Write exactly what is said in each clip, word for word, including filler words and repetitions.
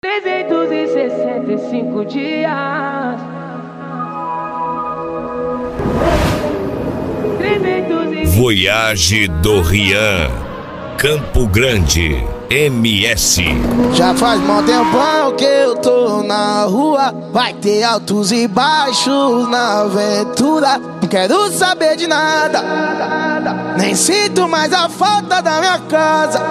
trezentos e sessenta e cinco dias. Voyage do Rian, Campo Grande, M S. Já faz mó tempão que eu tô na rua. Vai ter altos e baixos na aventura. Não quero saber de nada, nem sinto mais a falta da minha casa.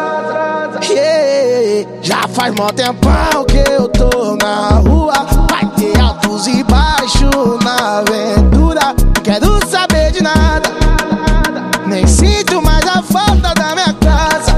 Yeah. Já faz mó tempão que eu tô na rua. Vai ter altos e baixos na aventura. Não quero saber de nada, nem sinto mais a falta da minha casa.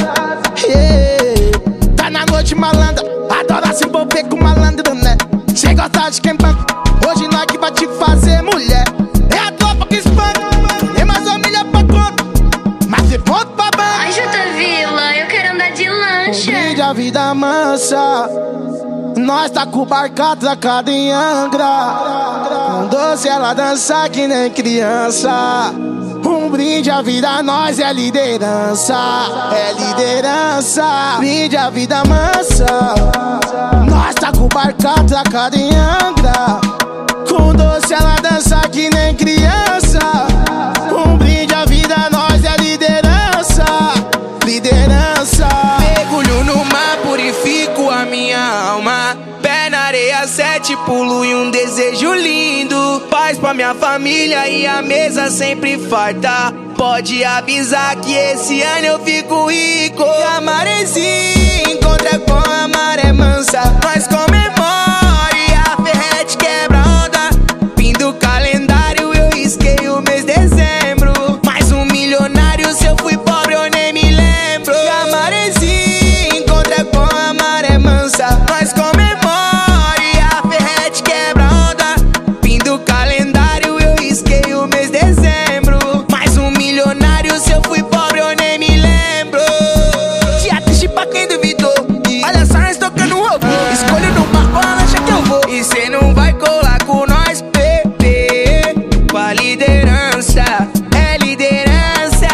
Yeah. Tá na noite malandra, adora se envolver com malandro, né? Cê gosta de quem banca, hoje nós que vai te fazer mulher. É a tropa que espanca, tem mais família pra conta, mas se ponto pra banca. Ai, Jota Vila, eu quero andar de lancha. Brinde a vida mansa, nós tá com o barco atracado em Angra. Um doce ela dança que nem criança. Um brinde à vida, nós é liderança, é liderança. Brinde à vida mansa, nós tá com o barco atracado em Angra. Com doce ela dança que nem criança. Um brinde à vida, nós é liderança, liderança. Mergulho no mar, purifico a minha alma. Pé na areia, sete pulo e um desejo lindo. Paz pra minha família e a mesa sempre farta. Pode avisar que esse ano eu fico rico. E a maresia encontra com a maré mansa. Nós comemora e a ferrete quebra onda. Fim do calendário eu risquei o mês de dezembro. Mais um milionário, se eu fui pobre eu nem me lembro. E a maresia encontra com a maré mansa. Nós comemora e a ferrete quebra onda. Fim do calendário eu risquei o mês de dezembro. Mais um milionário, se eu fui pobre eu nem me lembro. Dia triste pra quem duvidou. Olha só nós tocando robô. Escolho no marco a lancha que eu vou. E cê não vai colar com nós, bebê. Com a liderança, é liderança.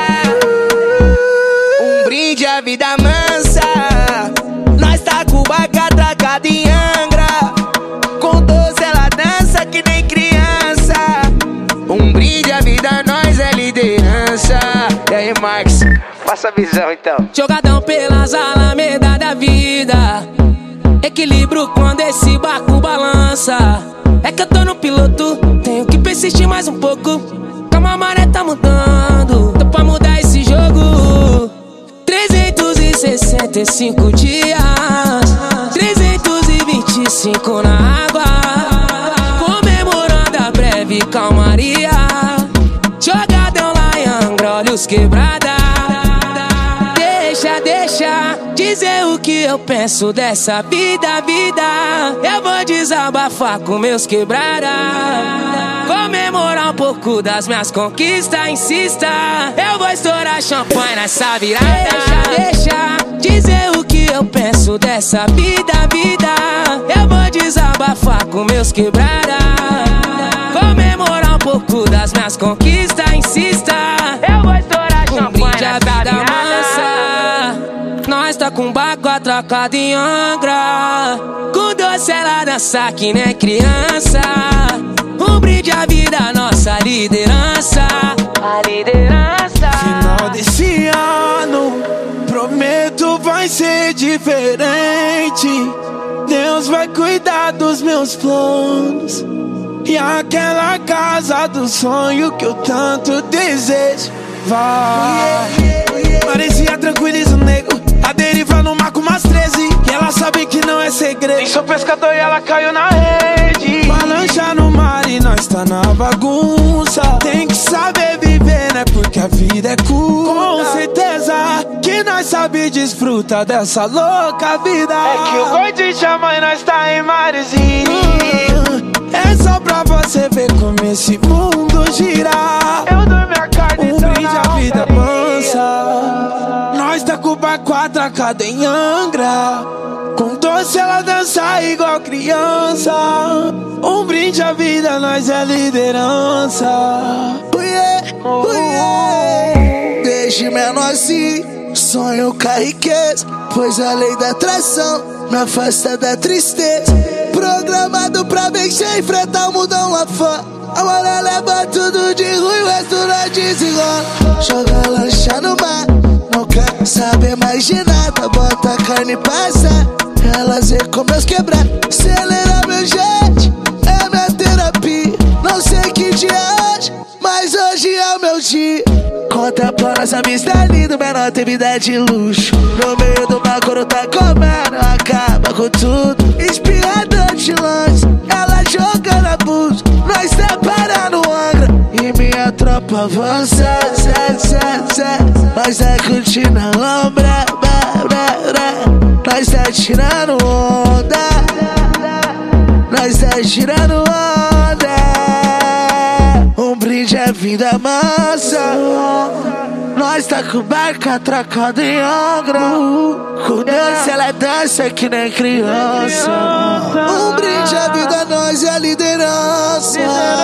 Um brinde à vida mansa. Nós tá com o barco atracado em Angra. Com doce ela dança que nem criança. Um brinde à vida, nós é liderança. E aí, Marcos, passa a visão então. Jogadão pelas alamedas da vida, equilíbrio quando esse barco balança. É que eu tô no piloto, tenho que persistir mais um pouco. Calma, a maré tá mudando, tô pra mudar esse jogo. trezentos e sessenta e cinco dias, trezentos e vinte e cinco na água, comemorando a breve calmaria. Jogadão lá em Angra, olhos quebrada. Deixa, deixa dizer o que eu penso dessa vida, vida. Eu vou desabafar com meus quebrada, comemorar um pouco das minhas conquistas. Insista, eu vou estourar champanhe nessa virada. Deixa, deixa dizer o que eu penso dessa vida, vida. Eu vou desabafar com meus quebrada, comemorar um pouco das minhas conquistas. Insista, eu vou estourar champanhe nessa vida mansa. Nós tá com o barco atracado em Angra. Com doce ela dança que nem criança. Um brinde à vida, nossa liderança, a liderança. Final desse ano, prometo vai ser diferente. Deus vai cuidar dos meus planos. E aquela casa do sonho que eu tanto desejo vai. Maresia tranquiliza o nego, a deriva no mar com umas treze. E ela sabe que não é segredo. Nem sou pescador e ela caiu na rede. Balança no mar e nós tá na bagunça. Tem que saber viver, né? Porque a vida é curta. Com certeza que nós sabe desfrutar dessa louca vida. É que o gordinho chama e nós tá em Maresia. É só pra você ver como esse mundo gira. Eu dou minha carne, um brinde à vida mansa. Nós tá com o barco atracado em Angra. Com doce ela dança igual criança. Um brinde à vida, nós é liderança. Uh yeah, uh yeah. Desde menor assim, sonho com a riqueza. pois a lei da atração me afasta da tristeza. Programado pra vencer, enfrentar o mundão lá fora. Agora leva tudo de ruim, o resto não desenrola. Joga lancha no mar, não quer saber mais de nada. Bota a carne e passa, elas vê como eu quebrar. Acelera meu jet, é minha terapia. Não sei que dia é hoje, mas hoje é o meu dia. Conta pra nossa vista linda, menor tem vida de luxo. No meio do mar quando tá comendo, acaba com tudo. Inspirador de longe, ela jogando abuso. Nós separando o Angra e minha tropa avança, zé, zé, zé. Nós tá curtindo a lombra, blá, blá, blá. Nós tá tirando onda, nós tá tirando onda. Um brinde é vida mansa. Nós tá com barca atracada em Angra. Com dança ela dança que nem criança. Um brinde é vida, nós é a liderança.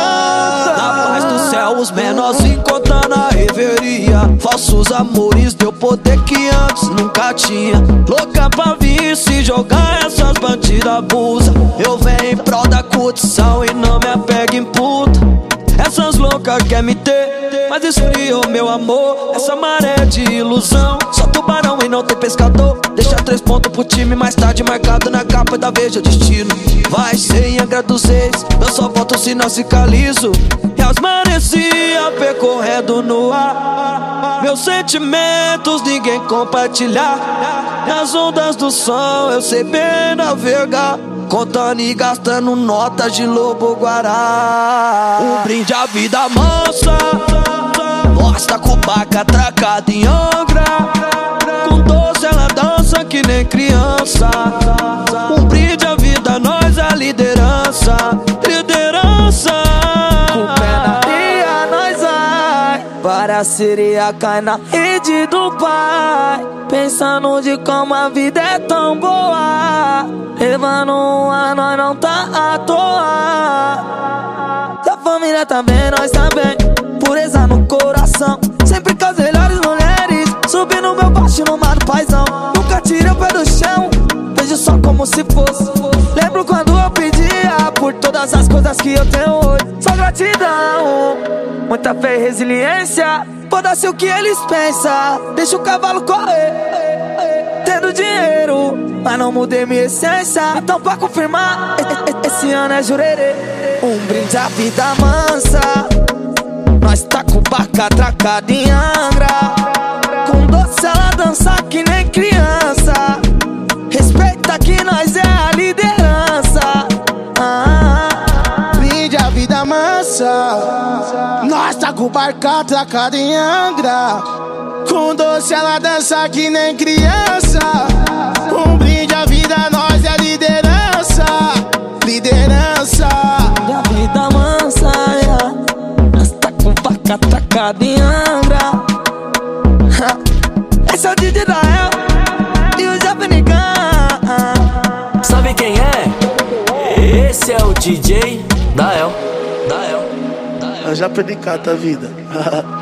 Na paz do céu os menorzinhos contando a reveria. Falsos amores deu poder que antes nunca tinha. Louca pra vir se jogar, essas bandidas abusa. Eu venho em prol da curtição e não me apego em puta. Essas loucas quer me ter, mas esfriou meu amor. Essa maré de ilusão, só tubarão e não tem pescador. Deixa três pontos pro time, mais tarde marcado na capa da Veja Destino. Vai ser em Angra dos Reis, eu só volto se não cicalizo. E as maresia percorrendo no ar. Meus sentimentos ninguém compartilhar. Nas ondas do som eu sei bem navegar. Contando e gastando notas de lobo-guará. Um brinde à vida mansa. Nós tá com barca atracada em Angra. Com doce ela dança que nem criança. Um brinde à vida, nós é a liderança. Liderança. Com pé na areia nós vai, para a sereia cai na rede do pai. Pensando de como a vida é tão boa. Levando um ar, nós não tá à toa. Se a família tá bem, nós tá bem. Pureza no coração, sempre com as melhores mulheres. Subindo meu baixo no mar do paizão. Nunca tirei o pé do chão, vejo só como se fosse. Lembro quando eu pedia por todas as coisas que eu tenho hoje. Só gratidão, muita fé e resiliência. Foda-se o que eles pensam, deixa o cavalo correr. Tendo dinheiro, mas não mudei minha essência. Então pra confirmar, esse ano é jurerê. Um brinde à vida mansa. Nós tá com barca atracada em Angra. Com doce ela dança que nem criança. Respeita que nós é a liderança. ah, Brinde a vida mansa. Nós tá com barca atracada em Angra. Com doce ela dança que nem criança. Um brinde à vida, nós é a liderança. Liderança. a vida mansa, yeah. Nós tá com barca atracada em Angra. Esse é o D J Dael e o Japanigão. Sabe quem é? Esse é o D J Dael. Dael. Eu já perdi cata a vida.